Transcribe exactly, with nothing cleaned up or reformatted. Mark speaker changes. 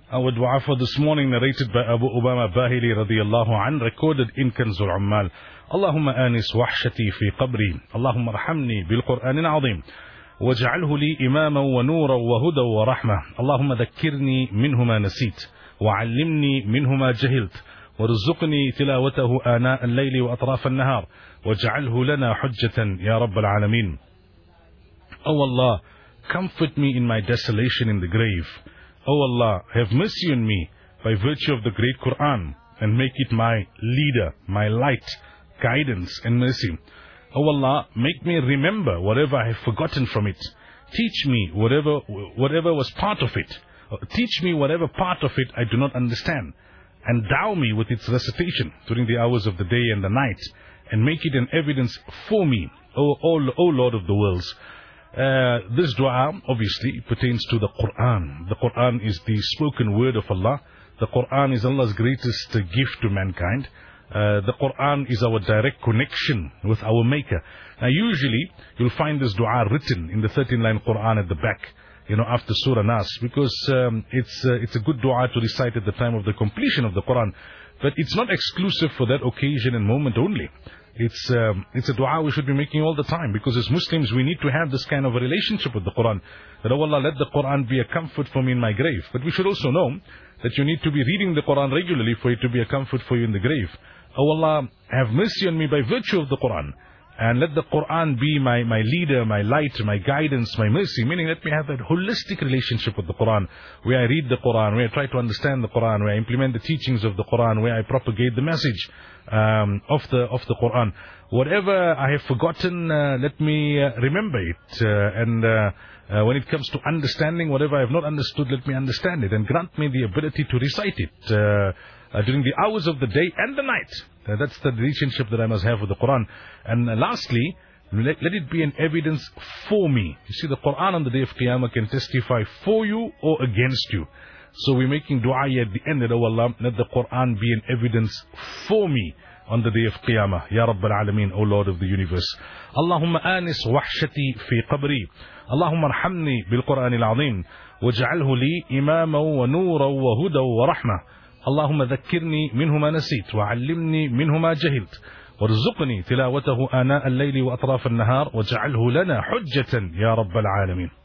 Speaker 1: Our dua for this morning narrated by Abu Ubama Bahili radiyallahu an, recorded in Kanzul Ummal. Allahumma anis wahshati fi qabri. Allahumma arhamni bil Qur'an al-azim. Waj'alhu li imama wa nura wa huda wa rahmah. Allahumma dhakkirni minhu ma nasit. Wa'allimni minhu ma jahilt. وارزقني تلاوته آناء الليل وأطراف النهار واجعله لنا حجة يا رب العالمين. O Allah, comfort me in my desolation in the grave. O Allah, have mercy on me by virtue of the great Quran and make it my leader, my light, guidance and mercy. O Allah, make me remember whatever I have forgotten from it. Teach me whatever, whatever was part of it. Teach me whatever part of it I do not understand. Endow me with its recitation during the hours of the day and the night, and make it an evidence for me, O, o, o Lord of the worlds. Uh, this dua obviously pertains to the Quran. The Quran is the spoken word of Allah. The Quran is Allah's greatest gift to mankind. Uh, the Quran is our direct connection with our Maker. Now usually you'll find this dua written in the thirteen line Quran at the back, you know, after Surah Nas, because um, it's uh, it's a good dua to recite at the time of the completion of the Quran. But it's not exclusive for that occasion and moment only. It's um, it's a dua we should be making all the time, because as Muslims we need to have this kind of a relationship with the Quran. That, oh Allah, let the Quran be a comfort for me in my grave. But we should also know that you need to be reading the Quran regularly for it to be a comfort for you in the grave. Oh Allah, have mercy on me by virtue of the Quran. And let the Quran be my, my leader, my light, my guidance, my mercy. Meaning, let me have that holistic relationship with the Quran, where I read the Quran, where I try to understand the Quran, where I implement the teachings of the Quran, where I propagate the message um, of the of the Quran. Whatever I have forgotten, uh, let me uh, remember it. Uh, and uh, uh, when it comes to understanding, whatever I have not understood, let me understand it. And grant me the ability to recite it uh, uh, during the hours of the day and the night. Uh, that's the relationship that I must have with the Quran. And uh, lastly, let, let it be an evidence for me. You see, the Quran on the day of Qiyamah can testify for you or against you. So we're making dua at the end that, oh Allah, let the Quran be an evidence for me on the day of Qiyamah. Ya Rabbal Alameen, O Lord of the universe. Allahumma anis wahshati fi qabri. Allahumma arhamni bil Quran al-azim. Waj'alhu li imama wa nura wa huda wa rahmah. اللهم ذكرني منه ما نسيت وعلمني منه ما جهلت وارزقني تلاوته آناء الليل وأطراف النهار واجعله لنا حجة يا رب العالمين.